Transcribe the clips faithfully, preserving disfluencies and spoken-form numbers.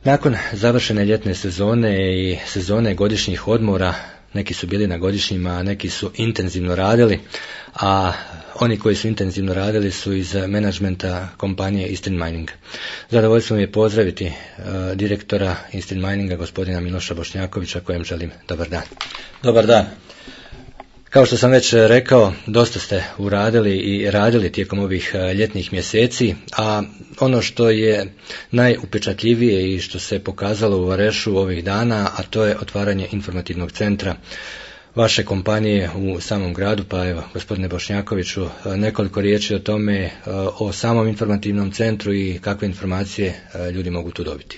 Nakon završene ljetne sezone i sezone godišnjih odmora, neki su bili na godišnjima, a neki su intenzivno radili, a oni koji su intenzivno radili su iz menadžmenta kompanije Eastern Mining. Zadovoljstvo mi je pozdraviti uh, direktora Eastern Mininga, gospodina Miloša Bošnjakovića, kojem želim dobar dan. Dobar dan. Kao što sam već rekao, dosta ste uradili i radili tijekom ovih ljetnih mjeseci, a ono što je najupečatljivije i što se pokazalo u Varešu ovih dana, a to je otvaranje informativnog centra vaše kompanije u samom gradu. Pa evo, gospodine Bošnjakoviću, nekoliko riječi o tome, o samom informativnom centru i kakve informacije ljudi mogu tu dobiti.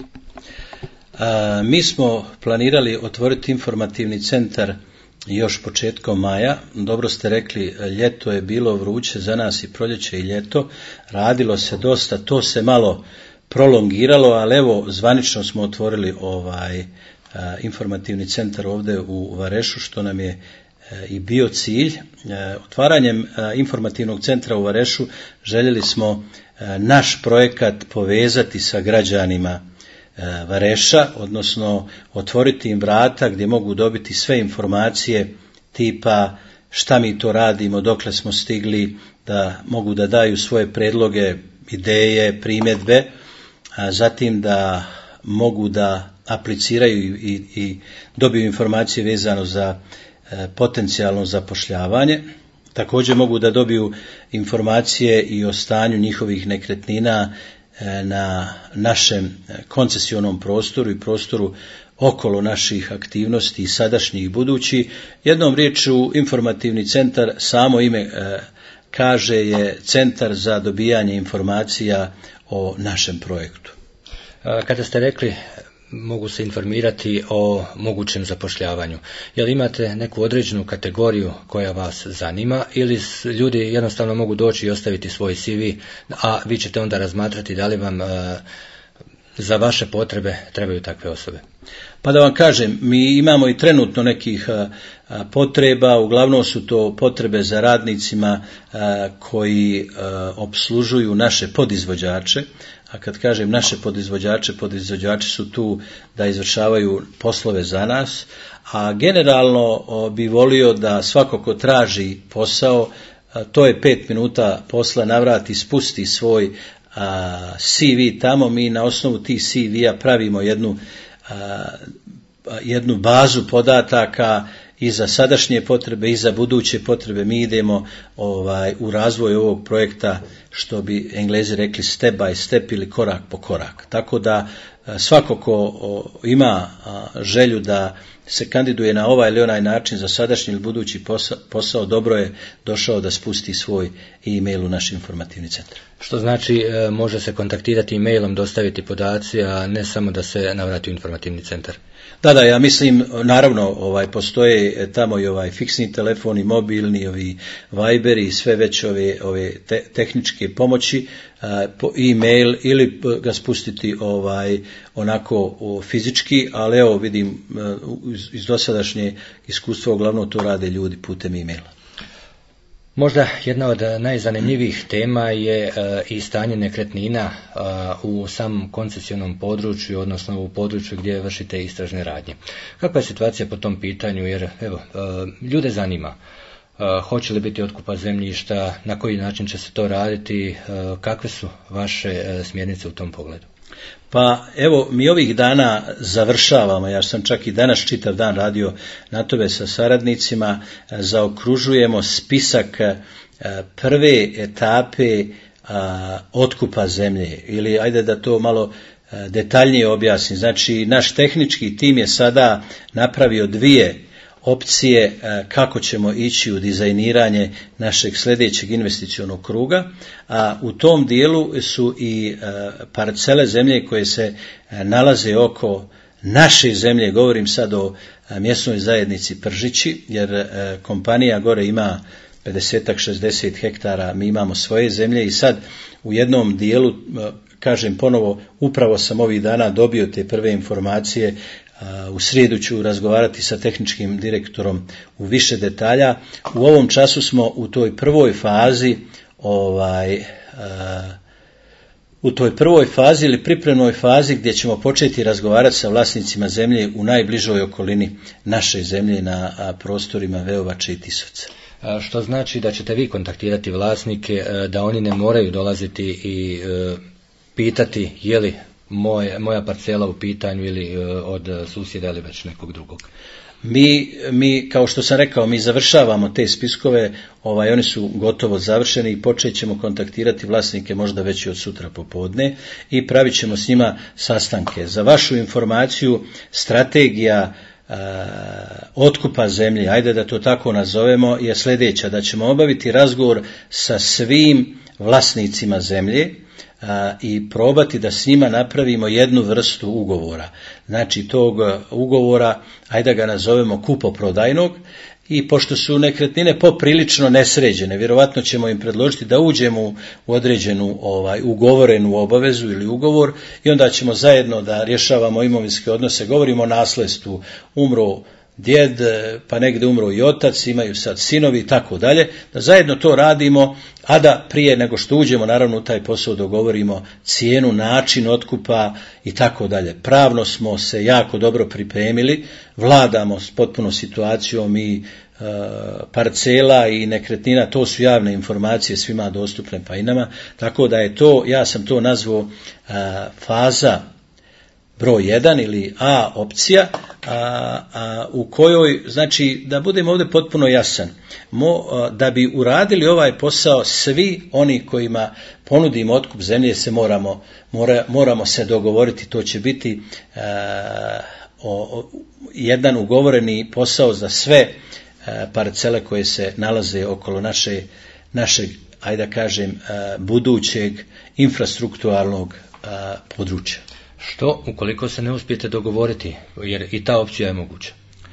A, mi smo planirali otvoriti informativni centar još početkom maja. Dobro ste rekli, ljeto je bilo vruće za nas, i proljeće i ljeto. Radilo se dosta, to se malo prolongiralo, ali evo, zvanično smo otvorili ovaj a, informativni centar ovdje u Varešu, što nam je a, i bio cilj. A, otvaranjem a, informativnog centra u Varešu željeli smo a, naš projekat povezati sa građanima Vareša, odnosno otvoriti im vrata gdje mogu dobiti sve informacije tipa šta mi to radimo, dokle smo stigli, da mogu da daju svoje predloge, ideje, primjedbe, a zatim da mogu da apliciraju i, i dobiju informacije vezano za e, potencijalno zapošljavanje. Također mogu da dobiju informacije i o stanju njihovih nekretnina na našem koncesionom prostoru i prostoru okolo naših aktivnosti i sadašnjih i budući. Jednom riječju, informativni centar, samo ime e, kaže, je centar za dobijanje informacija o našem projektu. Kada ste rekli mogu se informirati o mogućem zapošljavanju, jel imate neku određenu kategoriju koja vas zanima, ili ljudi jednostavno mogu doći i ostaviti svoj C V, a vi ćete onda razmatrati da li vam uh, za vaše potrebe trebaju takve osobe? Pa da vam kažem, mi imamo i trenutno nekih a, a, potreba, uglavnom su to potrebe za radnicima a, koji a, opslužuju naše podizvođače. A kad kažem naše podizvođače, podizvođači su tu da izvršavaju poslove za nas, a generalno o, bi volio da svako ko traži posao, a, to je pet minuta posla, navrati, spusti svoj a, C V tamo, mi na osnovu tih C V-a pravimo jednu a, jednu bazu podataka i za sadašnje potrebe i za buduće potrebe. Mi idemo ovaj u razvoj ovog projekta, što bi Englezi rekli step by step ili korak po korak. Tako da svako ko ima želju da se kandiduje na ovaj ili onaj način za sadašnji ili budući posao, posao dobro je došao da spusti svoj e-mail u naš informativni centar. Što znači može se kontaktirati e-mailom, dostaviti podaci, a ne samo da se navrati u informativni centar. Da, da, ja mislim, naravno, ovaj postoje tamo i ovaj fiksni telefoni, mobilni, ovi Viberi i sve već ove ove te, tehničke pomoći, po e-mail ili ga spustiti ovaj onako o, fizički, ali evo vidim iz, iz dosadašnje iskustva uglavnom to rade ljudi putem e-maila. Možda jedna od najzanimljivijih tema je uh, i stanje nekretnina uh, u samom koncesionom području, odnosno u području gdje vršite istražne radnje. Kakva je situacija po tom pitanju, jer evo, uh, ljude zanima uh, hoće li biti otkupa zemljišta, na koji način će se to raditi, uh, kakve su vaše uh, smjernice u tom pogledu? Pa evo, mi ovih dana završavamo, ja sam čak i danas čitav dan radio na tome sa saradnicima, zaokružujemo spisak prve etape otkupa zemlje, ili ajde da to malo detaljnije objasnim. Znači, naš tehnički tim je sada napravio dvije opcije kako ćemo ići u dizajniranje našeg sljedećeg investicionog kruga, a u tom dijelu su i parcele zemlje koje se nalaze oko naše zemlje, govorim sad o mjesnoj zajednici Pržići, jer kompanija gore ima pedeset šezdeset hektara, mi imamo svoje zemlje i sad u jednom dijelu, kažem ponovo, upravo sam ovih dana dobio te prve informacije. U srijedu ću razgovarati sa tehničkim direktorom u više detalja. U ovom času smo u toj prvoj fazi ovaj, u toj prvoj fazi ili pripremnoj fazi gdje ćemo početi razgovarati sa vlasnicima zemlje u najbližoj okolini naše zemlje na prostorima Veovače i Tisovca. Što znači da ćete vi kontaktirati vlasnike, da oni ne moraju dolaziti i pitati je li moj, moja parcela u pitanju ili od susjeda ili već nekog drugog. Mi, mi, kao što sam rekao, mi završavamo te spiskove, ovaj, oni su gotovo završeni i počet ćemo kontaktirati vlasnike možda već i od sutra popodne i pravit ćemo s njima sastanke. Za vašu informaciju, strategija Uh, otkupa zemlje, ajde da to tako nazovemo, je sljedeća, da ćemo obaviti razgovor sa svim vlasnicima zemlje uh, i probati da s njima napravimo jednu vrstu ugovora. Znači tog ugovora, ajde da ga nazovemo kupoprodajnog, i pošto su nekretnine poprilično nesređene, vjerovatno ćemo im predložiti da uđemo u određenu ovaj, ugovorenu obavezu ili ugovor i onda ćemo zajedno da rješavamo imovinske odnose, govorimo o nasljedstvu, umro djed, pa negdje umro i otac, imaju sad sinovi i tako dalje, da zajedno to radimo, a da prije nego što uđemo naravno u taj posao dogovorimo cijenu, način otkupa i tako dalje. Pravno smo se jako dobro pripremili, vladamo s potpuno situacijom i e, parcela i nekretnina, to su javne informacije svima dostupne pa i nama, tako da je to, ja sam to nazvao e, faza broj jedan ili A opcija, a, a, u kojoj, znači, da budem ovdje potpuno jasan, mo, a, da bi uradili ovaj posao, svi oni kojima ponudimo otkup zemlje se moramo, mora, moramo se dogovoriti, to će biti a, o, o, jedan ugovoreni posao za sve a, parcele koje se nalaze okolo naše, našeg, ajde da kažem, a, budućeg infrastrukturalnog a, područja. Što ukoliko se ne uspijete dogovoriti, jer i ta opcija je moguća?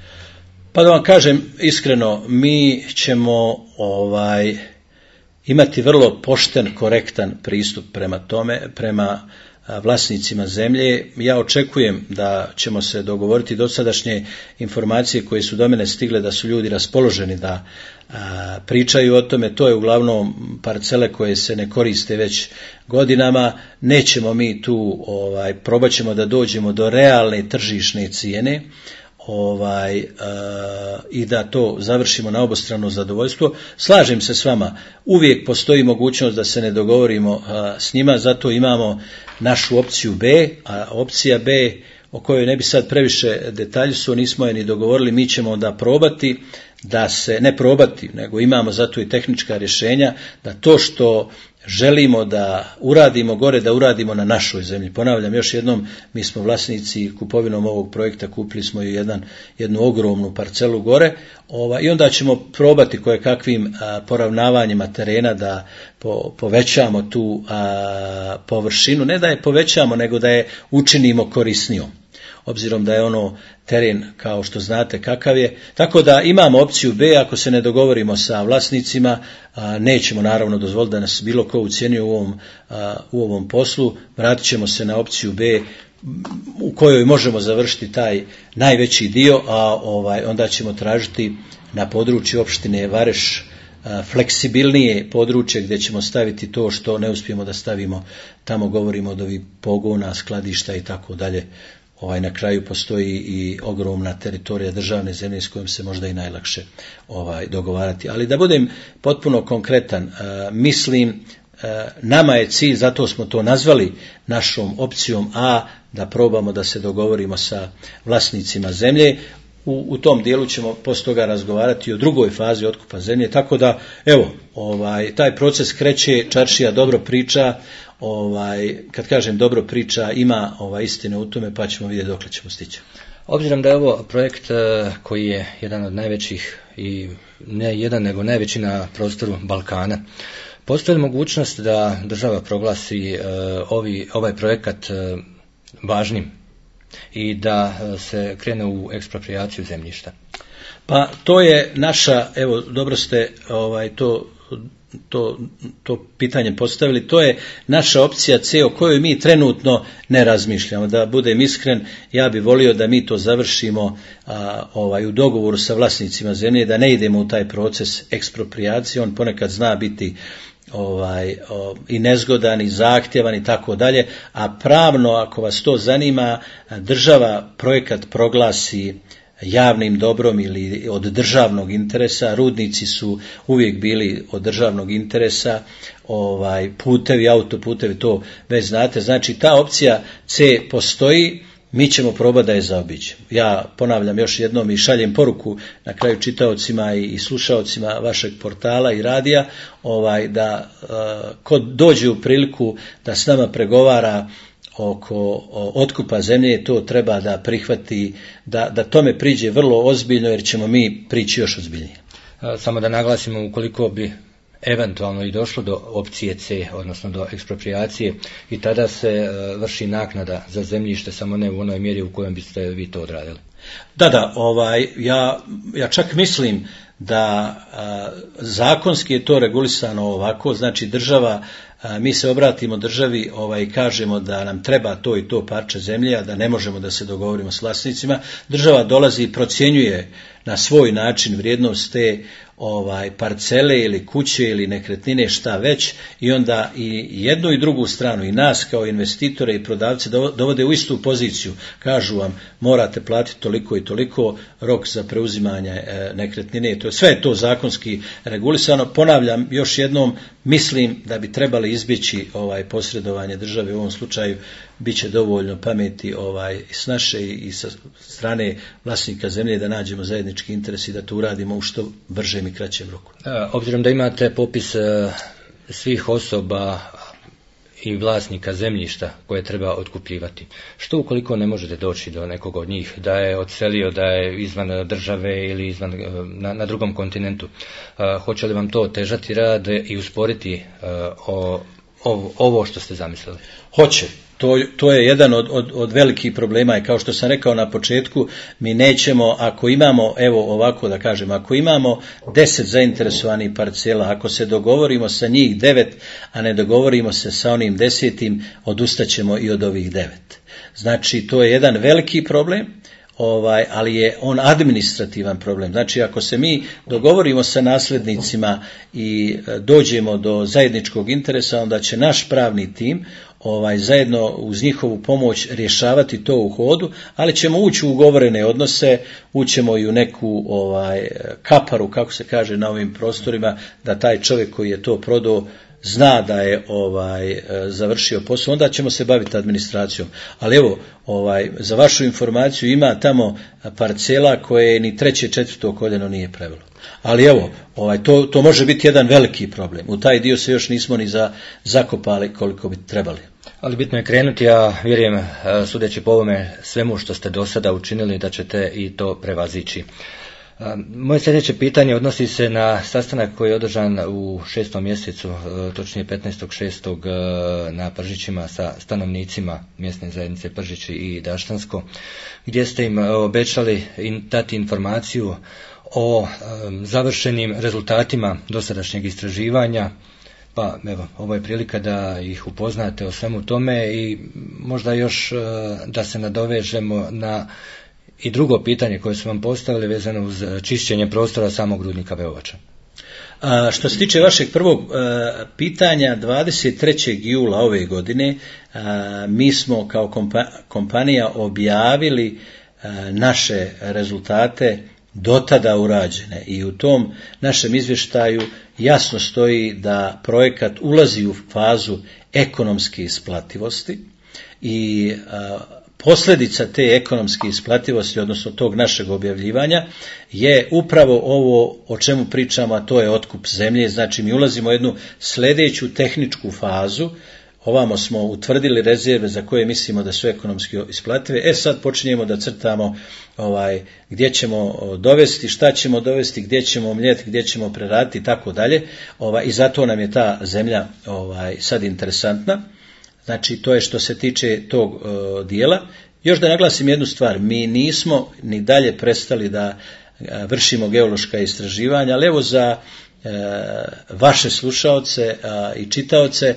Pa da vam kažem iskreno, mi ćemo ovaj, imati vrlo pošten, korektan pristup prema tome, prema vlasnicima zemlje. Ja očekujem da ćemo se dogovoriti. Dosadašnje informacije koje su do mene stigle da su ljudi raspoloženi da a, pričaju o tome, to je uglavnom parcele koje se ne koriste već godinama. Nećemo mi tu, ovaj, probat ćemo da dođemo do realne tržišne cijene, ovaj, e, i da to završimo na obostrano zadovoljstvo. Slažem se s vama, uvijek postoji mogućnost da se ne dogovorimo a, s njima, zato imamo našu opciju B, a opcija B o kojoj ne bi sad previše detalji su, nismo je ni dogovorili, mi ćemo da probati, da se, ne probati, nego imamo zato i tehnička rješenja, da to što želimo da uradimo gore, da uradimo na našoj zemlji. Ponavljam još jednom, mi smo vlasnici, kupovinom ovog projekta kupili smo i jedan, jednu ogromnu parcelu gore, ova, i onda ćemo probati koje kakvim a, poravnavanjima terena da po, povećamo tu a, površinu, ne da je povećamo, nego da je učinimo korisnijom, obzirom da je ono teren kao što znate kakav je. Tako da imamo opciju B, ako se ne dogovorimo sa vlasnicima, a, nećemo naravno dozvoliti da nas bilo ko ucijenjuje u ovom, a, u ovom poslu, vratit ćemo se na opciju B u kojoj možemo završiti taj najveći dio, a ovaj, onda ćemo tražiti na području opštine Vareš a, fleksibilnije područje gdje ćemo staviti to što ne uspijemo da stavimo, tamo govorimo od ovih pogona, skladišta i tako dalje. Ovaj, na kraju postoji i ogromna teritorija državne zemlje s kojom se možda i najlakše ovaj, dogovarati. Ali da budem potpuno konkretan, uh, mislim, uh, nama je cilj, zato smo to nazvali našom opcijom A, da probamo da se dogovorimo sa vlasnicima zemlje. U, u tom dijelu ćemo poslije toga razgovarati o drugoj fazi otkupa zemlje, tako da, evo, ovaj, taj proces kreće, Čaršija dobro priča, ovaj, kad kažem dobro priča, ima ovaj, istine u tome, pa ćemo vidjeti dokle ćemo stići. Obzirom da je ovo projekt koji je jedan od najvećih, i ne jedan nego najveći na prostoru Balkana, postoji li mogućnost da država proglasi uh, ovi, ovaj projekat uh, važnim i da se krene u eksproprijaciju zemljišta? Pa to je naša, evo dobro ste ovaj, to, to, to pitanje postavili, to je naša opcija C o kojoj mi trenutno ne razmišljamo. Da budem iskren, ja bih volio da mi to završimo a, ovaj, u dogovoru sa vlasnicima zemlje, da ne idemo u taj proces eksproprijacije, on ponekad zna biti ovaj o, i nezgodan i zahtjevan i tako dalje, a pravno ako vas to zanima, država projekat proglasi javnim dobrom ili od državnog interesa, rudnici su uvijek bili od državnog interesa, ovaj putevi, autoputevi, to već znate, znači ta opcija C postoji, mi ćemo probati da je zaobiđemo. Ja ponavljam još jednom i šaljem poruku na kraju čitaocima i slušaocima vašeg portala i radija, ovaj da uh, ko dođe u priliku da s nama pregovara oko otkupa zemlje, to treba da prihvati, da, da tome priđe vrlo ozbiljno, jer ćemo mi prići još ozbiljnije. Samo da naglasimo, ukoliko bi eventualno i došlo do opcije C, odnosno do eksproprijacije, i tada se vrši naknada za zemljište, samo ne u onoj mjeri u kojem biste vi to odradili. Da, da, ovaj, ja, ja čak mislim da a, zakonski je to regulisano ovako, znači država, a, mi se obratimo državi ovaj, i kažemo da nam treba to i to parče zemlje, a da ne možemo da se dogovorimo s vlasnicima, država dolazi i procjenjuje na svoj način vrijednost te ovaj parcele ili kuće ili nekretnine, šta već, i onda i jednu i drugu stranu, i nas kao investitore i prodavce dovode u istu poziciju. Kažu vam, morate platiti toliko i toliko, rok za preuzimanje e, nekretnine, to je sve to zakonski regulisano. Ponavljam još jednom, mislim da bi trebali izbjeći ovaj posredovanje države u ovom slučaju, bit će dovoljno pameti ovaj s naše i sa strane vlasnika zemlje da nađemo zajednički interes i da to uradimo u što bržem i kraćem roku. Obzirom da imate popis svih osoba i vlasnika zemljišta koje treba otkupljivati, što ukoliko ne možete doći do nekog od njih, da je odselio, da je izvan države ili izvan, na, na drugom kontinentu, hoće li vam to otežati rad i usporiti o, o, ovo što ste zamislili? Hoće. To, to je jedan od, od, od velikih problema, i kao što sam rekao na početku, mi nećemo, ako imamo, evo ovako da kažem, ako imamo deset zainteresovanih parcela, ako se dogovorimo sa njih devet, a ne dogovorimo se sa onim desetim, odustaćemo i od ovih devet. Znači, to je jedan veliki problem, ovaj, ali je on administrativan problem. Znači, ako se mi dogovorimo sa nasljednicima i dođemo do zajedničkog interesa, onda će naš pravni tim ovaj zajedno uz njihovu pomoć rješavati to u hodu, ali ćemo ući u ugovorene odnose, ućemo i u neku ovaj kaparu, kako se kaže na ovim prostorima, da taj čovjek koji je to prodao zna da je ovaj završio posao, onda ćemo se baviti administracijom. Ali evo, ovaj za vašu informaciju, ima tamo parcela koje ni treće, četvrto koljeno nije prevelo. Ali evo, ovaj to to može biti jedan veliki problem. U taj dio se još nismo ni za zakopali koliko bi trebali. Ali bitno je krenuti, ja vjerujem, sudeći po ovome svemu što ste do sada učinili, da ćete i to prevazići. Moje sljedeće pitanje odnosi se na sastanak koji je održan u šestom mjesecu, točnije petnaestog šestog na Pržićima sa stanovnicima mjesne zajednice Pržići i Daštansko, gdje ste im obećali dati informaciju o završenim rezultatima dosadašnjeg istraživanja. Pa evo, ovo je prilika da ih upoznate o svemu tome i možda još da se nadovežemo na i drugo pitanje koje su vam postavili vezano uz čišćenje prostora samog rudnika Beovača. A, što se tiče vašeg prvog a, pitanja, dvadeset trećeg jula ove godine a, mi smo kao kompa, kompanija objavili a, naše rezultate do tada urađene, i u tom našem izvještaju jasno stoji da projekat ulazi u fazu ekonomske isplativosti i a, posljedica te ekonomske isplativosti, odnosno tog našeg objavljivanja, je upravo ovo o čemu pričamo, a to je otkup zemlje. Znači, mi ulazimo u jednu sljedeću tehničku fazu. Ovamo smo utvrdili rezerve za koje mislimo da su ekonomski isplative. E sad počinjemo da crtamo ovaj gdje ćemo dovesti, šta ćemo dovesti, gdje ćemo mljeti, gdje ćemo preraditi i tako dalje. Ovaj i zato nam je ta zemlja ovaj sad interesantna. Znači, to je što se tiče tog uh, dijela. Još da naglasim jednu stvar, mi nismo ni dalje prestali da uh, vršimo geološka istraživanja, ali evo za uh, vaše slušaoce uh, i čitaoce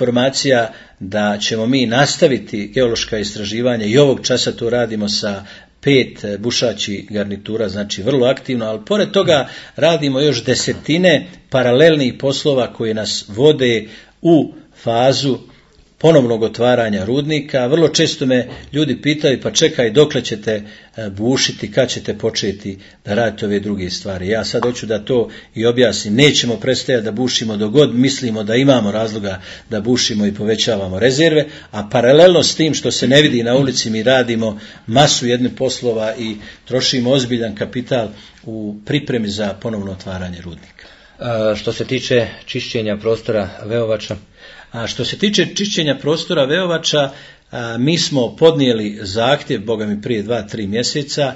informacija da ćemo mi nastaviti geološka istraživanja, i ovog časa to radimo sa pet bušači garnitura, znači vrlo aktivno, ali pored toga radimo još desetine paralelnih poslova koji nas vode u fazu ponovnog otvaranja rudnika. Vrlo često me ljudi pitaju, pa čekaj, dokle ćete bušiti, kad ćete početi da radite ove druge stvari. Ja sad hoću da to i objasnim. Nećemo prestajati da bušimo dok god mislimo da imamo razloga da bušimo i povećavamo rezerve, a paralelno s tim što se ne vidi na ulici mi radimo masu jednih poslova i trošimo ozbiljan kapital u pripremi za ponovno otvaranje rudnika. A što se tiče čišćenja prostora Veovača? A što se tiče čišćenja prostora Veovača, a, mi smo podnijeli zahtjev, boga mi prije dva, tri mjeseca,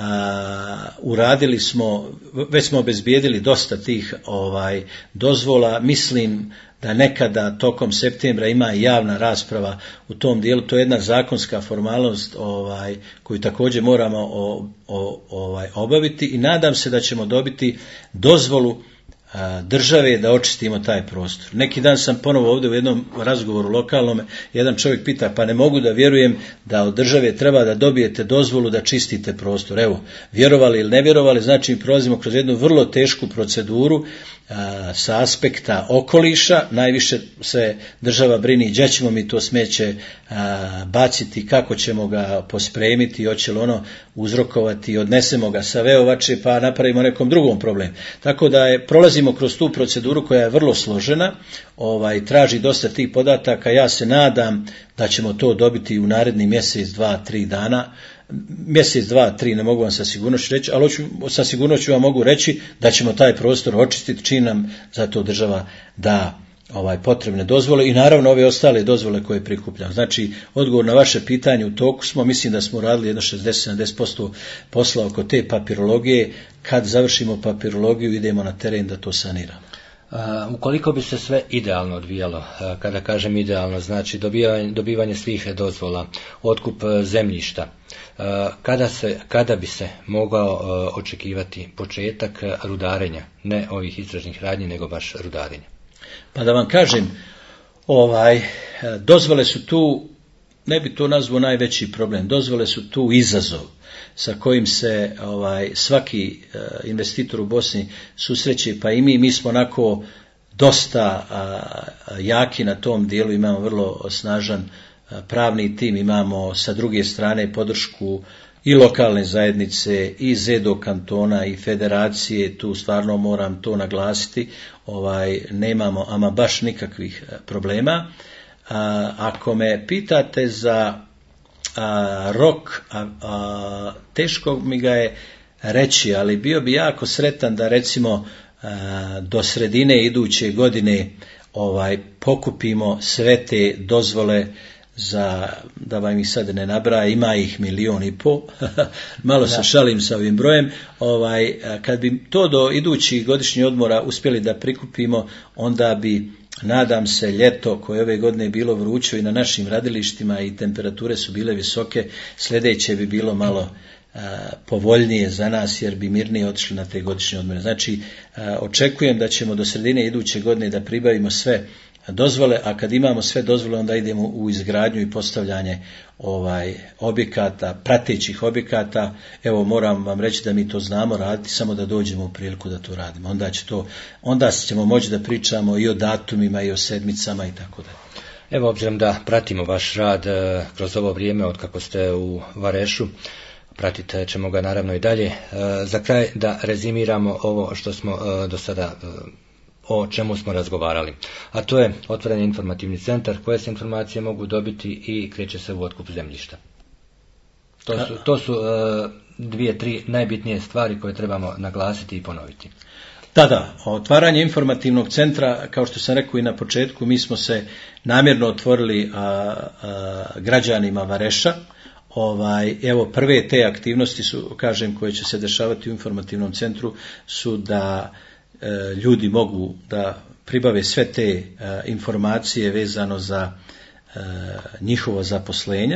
a, uradili smo, već smo obezbijedili dosta tih ovaj dozvola, mislim da nekada tokom septembra ima i javna rasprava u tom dijelu, to je jedna zakonska formalnost ovaj, koju također moramo o, o, ovaj, obaviti i nadam se da ćemo dobiti dozvolu države da očistimo taj prostor. Neki dan sam ponovo ovdje u jednom razgovoru lokalnom, jedan čovjek pita, pa ne mogu da vjerujem da od države treba da dobijete dozvolu da čistite prostor. Evo, vjerovali ili ne vjerovali, znači mi prolazimo kroz jednu vrlo tešku proceduru a, sa aspekta okoliša, najviše se država brini gdje ćemo mi to smeće a, baciti, kako ćemo ga pospremiti, hoće li ono uzrokovati, odnesemo ga sa Veovače pa napravimo nekom drugom problem. Tako da je, prolazimo kroz tu proceduru koja je vrlo složena, ovaj, traži dosta tih podataka, ja se nadam da ćemo to dobiti u naredni mjesec, dva, tri dana, mjesec, dva, tri, ne mogu vam sa sigurnošću reći, ali hoću, sa sigurnošću vam mogu reći da ćemo taj prostor očistiti, čim nam za to država da ovaj potrebne dozvole i naravno ove ostale dozvole koje prikupljam. Znači, odgovor na vaše pitanje, u toku smo, mislim da smo radili jedno šezdeset do sedamdeset posto posla oko te papirologije, kad završimo papirologiju idemo na teren da to saniramo. Uh, ukoliko bi se sve idealno odvijalo, uh, kada kažem idealno, znači dobivanje, dobivanje svih dozvola, otkup uh, zemljišta, uh, kada, se, kada bi se mogao uh, očekivati početak rudarenja, ne ovih istražnih radnji, nego baš rudarenja? Pa da vam kažem, ovaj, dozvole su tu, ne bi to nazvao najveći problem, dozvole su tu izazov sa kojim se ovaj, svaki investitor u Bosni susreće, pa i mi, mi smo onako dosta a, jaki na tom dijelu, imamo vrlo snažan a, pravni tim, imamo sa druge strane podršku i lokalne zajednice, i ZEDO kantona, i federacije, tu stvarno moram to naglasiti, ovaj, nemamo ama baš nikakvih problema. A, ako me pitate za a, rok, a, a, teško mi ga je reći, ali bio bi jako sretan da recimo a, do sredine iduće godine ovaj, pokupimo sve te dozvole za, da vam ih sad ne nabraja, ima ih milion i pol, malo se šalim sa ovim brojem, ovaj, kad bi to do idućih godišnjih odmora uspjeli da prikupimo, onda bi, nadam se, ljeto koje ove godine bilo vruće i na našim radilištima i temperature su bile visoke, sljedeće bi bilo malo a, povoljnije za nas jer bi mirnije otišli na te godišnje odmore. Znači, a, očekujem da ćemo do sredine iduće godine da pribavimo sve dozvole, a kad imamo sve dozvole onda idemo u izgradnju i postavljanje ovaj objekata, pratećih objekata. Evo, moram vam reći da mi to znamo raditi, samo da dođemo u priliku da to radimo. Onda će to, onda ćemo moći da pričamo i o datumima i o sedmicama i tako dalje. Evo, obzirom da pratimo vaš rad e, kroz ovo vrijeme od kako ste u Varešu, pratit ćemo ga naravno i dalje. E, za kraj da rezimiramo ovo što smo e, do sada e, o čemu smo razgovarali, a to je otvoren informativni centar, koje se informacije mogu dobiti i kreće se u otkup zemljišta. To su, to su uh, dvije, tri najbitnije stvari koje trebamo naglasiti i ponoviti. Da, da, otvaranje informativnog centra, kao što sam rekao i na početku, mi smo se namjerno otvorili a, a, građanima Vareša. Ovaj, evo, prve te aktivnosti su, kažem, koje će se dešavati u informativnom centru su da ljudi mogu da pribave sve te informacije vezano za njihovo zaposlenja.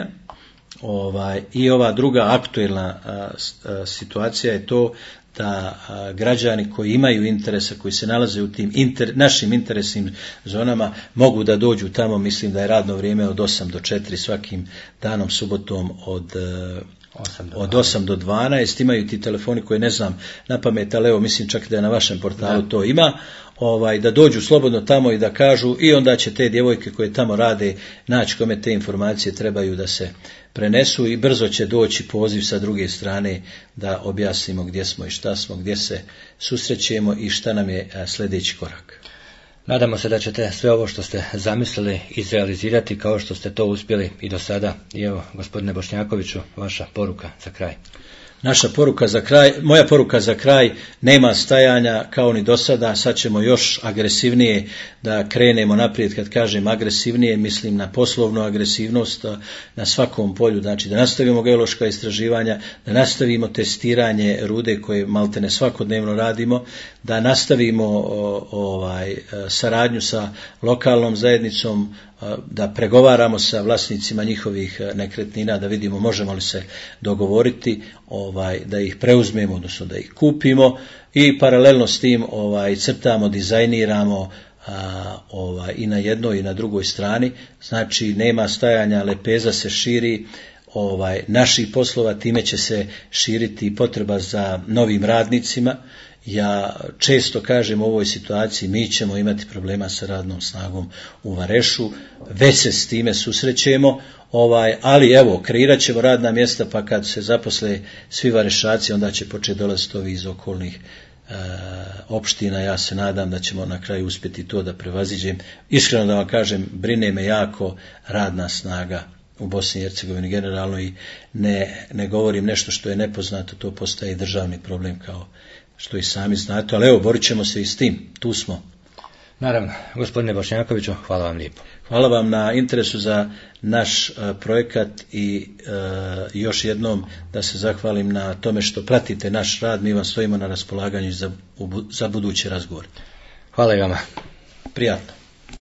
Ovaj, i ova druga aktuelna situacija je to da građani koji imaju interesa, koji se nalaze u tim inter, našim interesnim zonama, mogu da dođu tamo. Mislim da je radno vrijeme od osam do četiri svakim danom, subotom od od osam do dvanaest, imaju ti telefoni koje ne znam na pamet, ali evo mislim čak da je na vašem portalu da. To ima, ovaj, da dođu slobodno tamo i da kažu i onda će te djevojke koje tamo rade naći kome te informacije trebaju da se prenesu i brzo će doći poziv sa druge strane da objasnimo gdje smo i šta smo, gdje se susrećemo i šta nam je sljedeći korak. Nadamo se da ćete sve ovo što ste zamislili izrealizirati kao što ste to uspjeli i do sada. I evo, gospodine Bošnjakoviću, vaša poruka za kraj. Naša poruka za kraj, moja poruka za kraj, nema stajanja kao ni do sada, sad ćemo još agresivnije da krenemo naprijed. Kad kažem agresivnije, mislim na poslovnu agresivnost na svakom polju, znači da nastavimo geološka istraživanja, da nastavimo testiranje rude koje maltene svakodnevno radimo, da nastavimo ovaj, saradnju sa lokalnom zajednicom, da pregovaramo sa vlasnicima njihovih nekretnina, da vidimo možemo li se dogovoriti ovaj, da ih preuzmemo, odnosno da ih kupimo i paralelno s tim ovaj, crtamo, dizajniramo a, ovaj, i na jednoj i na drugoj strani, znači nema stajanja, lepeza se širi, ovaj, naših poslova, time će se širiti potreba za novim radnicima. Ja često kažem u ovoj situaciji mi ćemo imati problema sa radnom snagom u Varešu, već se s time susrećemo, ovaj, ali evo, kreirat ćemo radna mjesta pa kad se zaposle svi Varešaci onda će početi dolaziti ovi iz okolnih e, opština. Ja se nadam da ćemo na kraju uspjeti to da prevaziđem. Iskreno da vam kažem, brine me jako radna snaga u Bosni i Hercegovini generalno i ne, ne govorim nešto što je nepoznato, to postaje državni problem kao što i sami znate, ali evo, borit ćemo se i s tim, tu smo. Naravno, gospodine Bošnjakoviću, hvala vam lijepo. Hvala vam na interesu za naš uh, projekat i uh, još jednom da se zahvalim na tome što pratite naš rad, mi vam stojimo na raspolaganju za, u, za buduće razgovore. Hvala i vama. Prijatno.